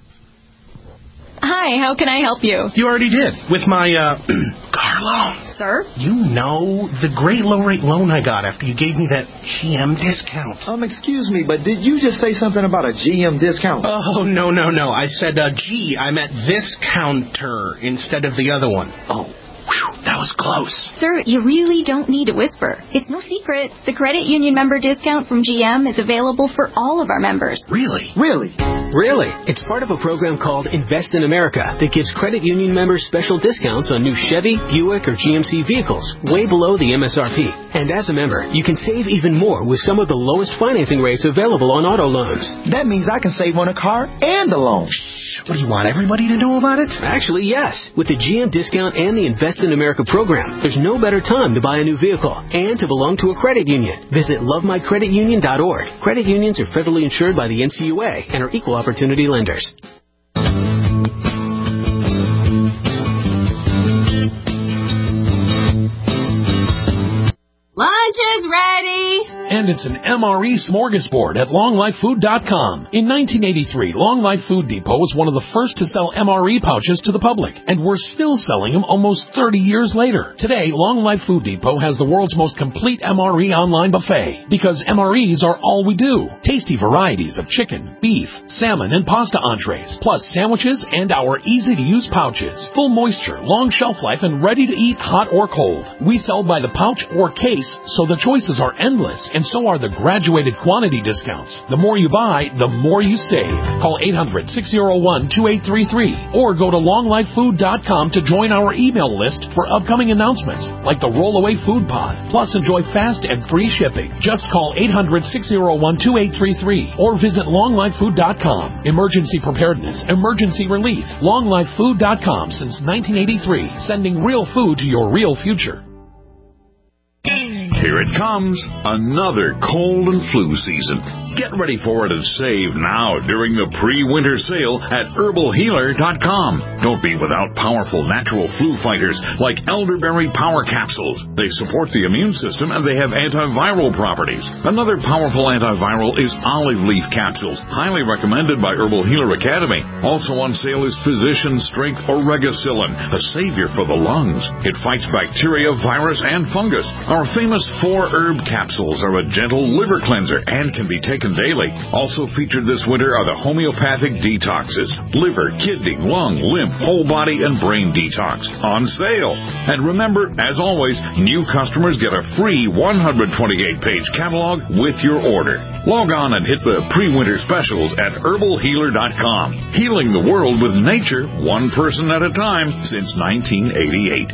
Hi, how can I help you? You already did. With my, uh, car loan. Sir? You know, the great low-rate loan I got after you gave me that G M discount. Um, excuse me, but did you just say something about a G M discount? Oh, no, no, no. I said, uh, G, I meant this counter instead of the other one. Oh, whew, that was close. Sir, you really don't need to whisper. It's no secret. The credit union member discount from G M is available for all of our members. Really? Really? Really? It's part of a program called Invest in America that gives credit union members special discounts on new Chevy, Buick, or G M C vehicles, way below the M S R P. And as a member, you can save even more with some of the lowest financing rates available on auto loans. That means I can save on a car and a loan. What do you want, everybody to know about it? Actually, yes. With the G M discount and the Invest in America program, there's no better time to buy a new vehicle and to belong to a credit union. Visit love my credit union dot org. Credit unions are federally insured by the N C U A and are equal opportunity lenders. Lunch is ready. And it's an M R E smorgasbord at long life food dot com. In nineteen eighty-three, Long Life Food Depot was one of the first to sell M R E pouches to the public, and we're still selling them almost thirty years later. Today, Long Life Food Depot has the world's most complete M R E online buffet, because M R Es are all we do. Tasty varieties of chicken, beef, salmon, and pasta entrees, plus sandwiches and our easy-to-use pouches. Full moisture, long shelf life, and ready to eat hot or cold. We sell by the pouch or case, so the choices are endless, and so are the graduated quantity discounts. The more you buy, the more you save. Call eight hundred, six oh one, two eight three three or go to long life food dot com to join our email list for upcoming announcements like the Rollaway Food Pod. Plus, enjoy fast and free shipping. Just call eight hundred, six oh one, two eight three three or visit long life food dot com. Emergency preparedness, emergency relief. long life food dot com since nineteen eighty-three, sending real food to your real future. Here it comes, another cold and flu season. Get ready for it and save now during the pre-winter sale at herbal healer dot com. Don't be without powerful natural flu fighters like elderberry power capsules. They support the immune system and they have antiviral properties. Another powerful antiviral is olive leaf capsules, highly recommended by Herbal Healer Academy. Also on sale is Physician Strength Oregacillin, a savior for the lungs. It fights bacteria, virus, and fungus. Our famous four herb capsules are a gentle liver cleanser and can be taken daily. Also featured this winter are the homeopathic detoxes, liver, kidney, lung, lymph, whole body, and brain detox on sale. And remember, as always, new customers get a free one hundred twenty-eight page catalog with your order. Log on and hit the pre-winter specials at herbal healer dot com. Healing the world with nature, one person at a time, since nineteen eighty-eight.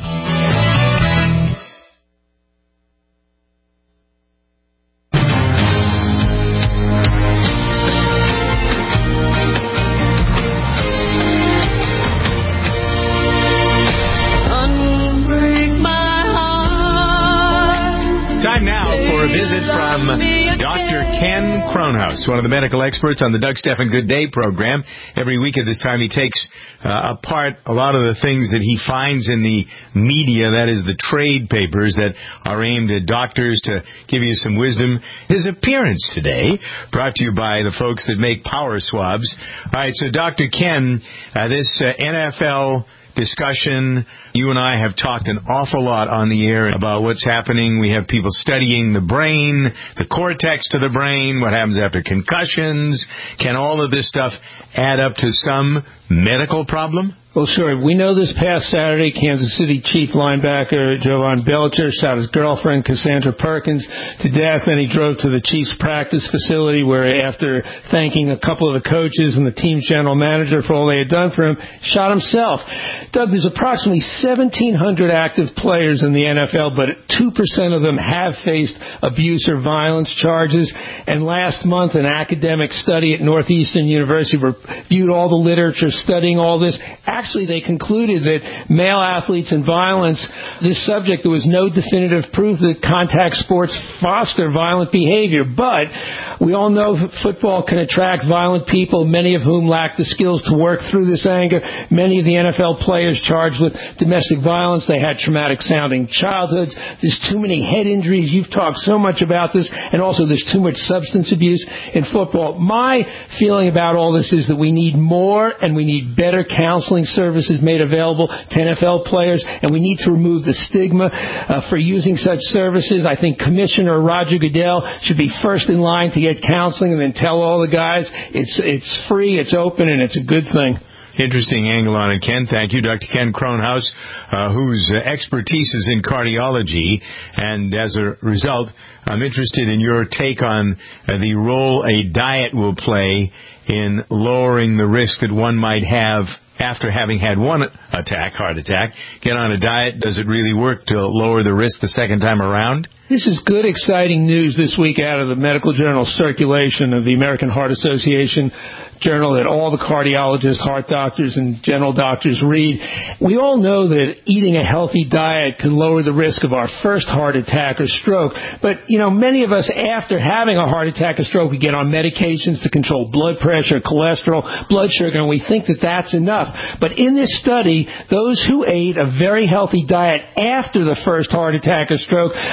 Doctor Ken Kronhaus, one of the medical experts on the Doug Stephan Good Day program. Every week at this time, he takes uh, apart a lot of the things that he finds in the media, that is the trade papers that are aimed at doctors to give you some wisdom. His appearance today, brought to you by the folks that make Power Swabs. All right, so Doctor Ken, uh, this uh, N F L discussion, you and I have talked an awful lot on the air about what's happening. We have people studying the brain, the cortex to the brain, what happens after concussions. Can all of this stuff add up to some medical problem? Well, sure. We know this past Saturday, Kansas City Chief linebacker Jovan Belcher shot his girlfriend, Cassandra Perkins, to death, and he drove to the Chiefs practice facility where, after thanking a couple of the coaches and the team's general manager for all they had done for him, shot himself. Doug, there's approximately seventeen hundred active players in the N F L, but two percent of them have faced abuse or violence charges. And last month, an academic study at Northeastern University reviewed all the literature studying all this. Actually, they concluded that male athletes and violence, this subject, there was no definitive proof that contact sports foster violent behavior. But we all know that football can attract violent people, many of whom lack the skills to work through this anger. Many of the N F L players charged with domestic violence, they had traumatic-sounding childhoods. There's too many head injuries. You've talked so much about this. And also there's too much substance abuse in football. My feeling about all this is that we need more and we need better counseling services made available to N F L players, and we need to remove the stigma uh, for using such services. I think Commissioner Roger Goodell should be first in line to get counseling and then tell all the guys it's it's free, it's open, and it's a good thing. Interesting angle on it, Ken. Thank you. Doctor Ken Kronhaus, uh, whose uh, expertise is in cardiology, and as a result, I'm interested in your take on uh, the role a diet will play in lowering the risk that one might have after having had one attack, heart attack. Get on a diet. Does it really work to lower the risk the second time around? This is good, exciting news this week out of the medical journal Circulation of the American Heart Association journal that all the cardiologists, heart doctors, and general doctors read. We all know that eating a healthy diet can lower the risk of our first heart attack or stroke. But, you know, many of us, after having a heart attack or stroke, we get on medications to control blood pressure, cholesterol, blood sugar, and we think that that's enough. But in this study, those who ate a very healthy diet after the first heart attack or stroke, a lot of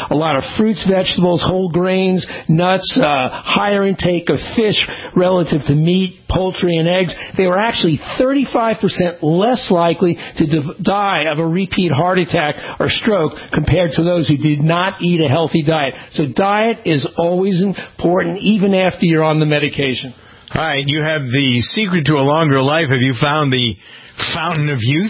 fruits, vegetables, whole grains, nuts, uh, higher intake of fish relative to meat, poultry, and eggs. They were actually thirty-five percent less likely to d- die of a repeat heart attack or stroke compared to those who did not eat a healthy diet. So diet is always important, even after you're on the medication. All right, you have the secret to a longer life. Have you found the fountain of youth?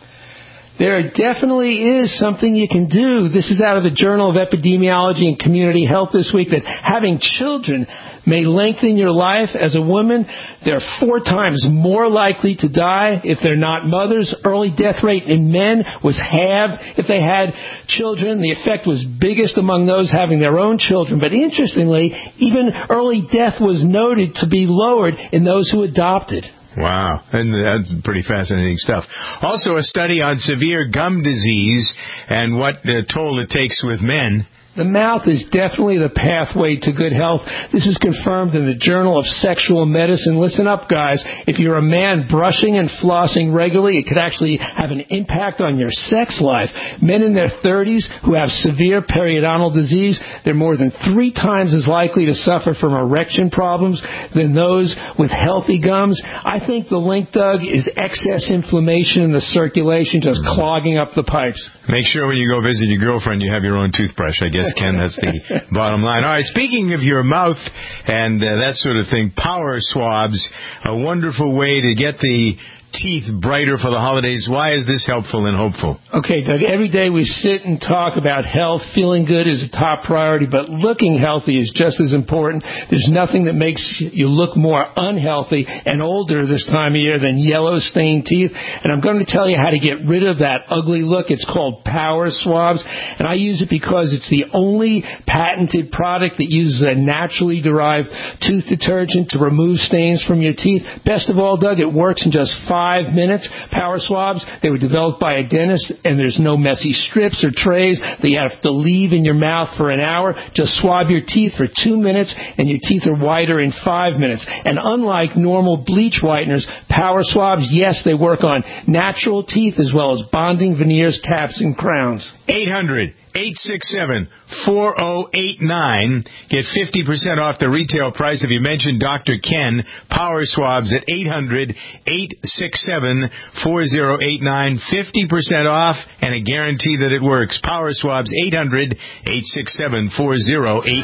There definitely is something you can do. This is out of the Journal of Epidemiology and Community Health this week, that having children may lengthen your life. As a woman, they're four times more likely to die if they're not mothers. Early death rate in men was halved if they had children. The effect was biggest among those having their own children. But interestingly, even early death was noted to be lowered in those who adopted. Wow, and that's pretty fascinating stuff. Also, a study on severe gum disease and what uh, toll it takes with men. The mouth is definitely the pathway to good health. This is confirmed in the Journal of Sexual Medicine. Listen up, guys. If you're a man brushing and flossing regularly, it could actually have an impact on your sex life. Men in their thirties who have severe periodontal disease, they're more than three times as likely to suffer from erection problems than those with healthy gums. I think the link, Doug, is excess inflammation in the circulation, just clogging up the pipes. Make sure when you go visit your girlfriend, you have your own toothbrush, I guess. Ken, that's the bottom line. All right, speaking of your mouth and uh, that sort of thing, Power Swabs, a wonderful way to get the teeth brighter for the holidays. Why is this helpful and hopeful? Okay, Doug, every day we sit and talk about health. Feeling good is a top priority, but looking healthy is just as important. There's nothing that makes you look more unhealthy and older this time of year than yellow stained teeth. And I'm going to tell you how to get rid of that ugly look. It's called Power Swabs, and I use it because it's the only patented product that uses a naturally derived tooth detergent to remove stains from your teeth. Best of all, Doug, it works in just five Five minutes. Power Swabs, they were developed by a dentist, and there's no messy strips or trays that you have to leave in your mouth for an hour. Just swab your teeth for two minutes, and your teeth are whiter in five minutes. And unlike normal bleach whiteners, Power Swabs, yes, they work on natural teeth as well as bonding veneers, caps, and crowns. eight hundred eight six seven four oh eight nine. Get fifty percent off the retail price if you mention Doctor Ken. Power Swabs at eight hundred eight six seven four oh eight nine. fifty percent off and a guarantee that it works. Power Swabs, eight hundred eight six seven four oh eight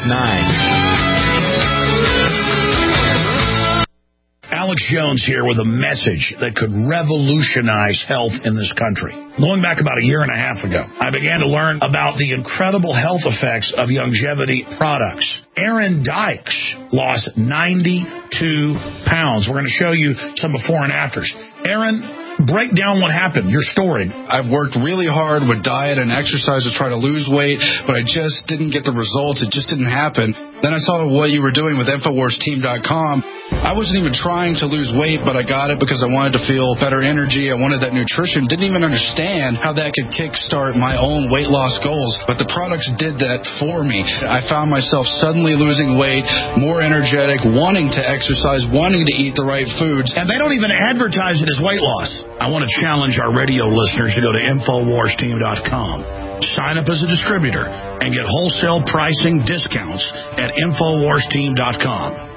nine. Alex Jones here with a message that could revolutionize health in this country. Going back about a year and a half ago, I began to learn about the incredible health effects of longevity products. Aaron Dykes lost ninety-two pounds. We're going to show you some before and afters. Aaron, break down what happened, your story. I've worked really hard with diet and exercise to try to lose weight, but I just didn't get the results. It just didn't happen. Then I saw what you were doing with Infowars Team dot com. I wasn't even trying to lose weight, but I got it because I wanted to feel better energy. I wanted that nutrition. Didn't even understand how that could kickstart my own weight loss goals, but the products did that for me. I found myself suddenly losing weight, more energetic, wanting to exercise, wanting to eat the right foods. And they don't even advertise it as weight loss. I want to challenge our radio listeners to go to Infowars Team dot com. Sign up as a distributor and get wholesale pricing discounts at Infowars Team dot com.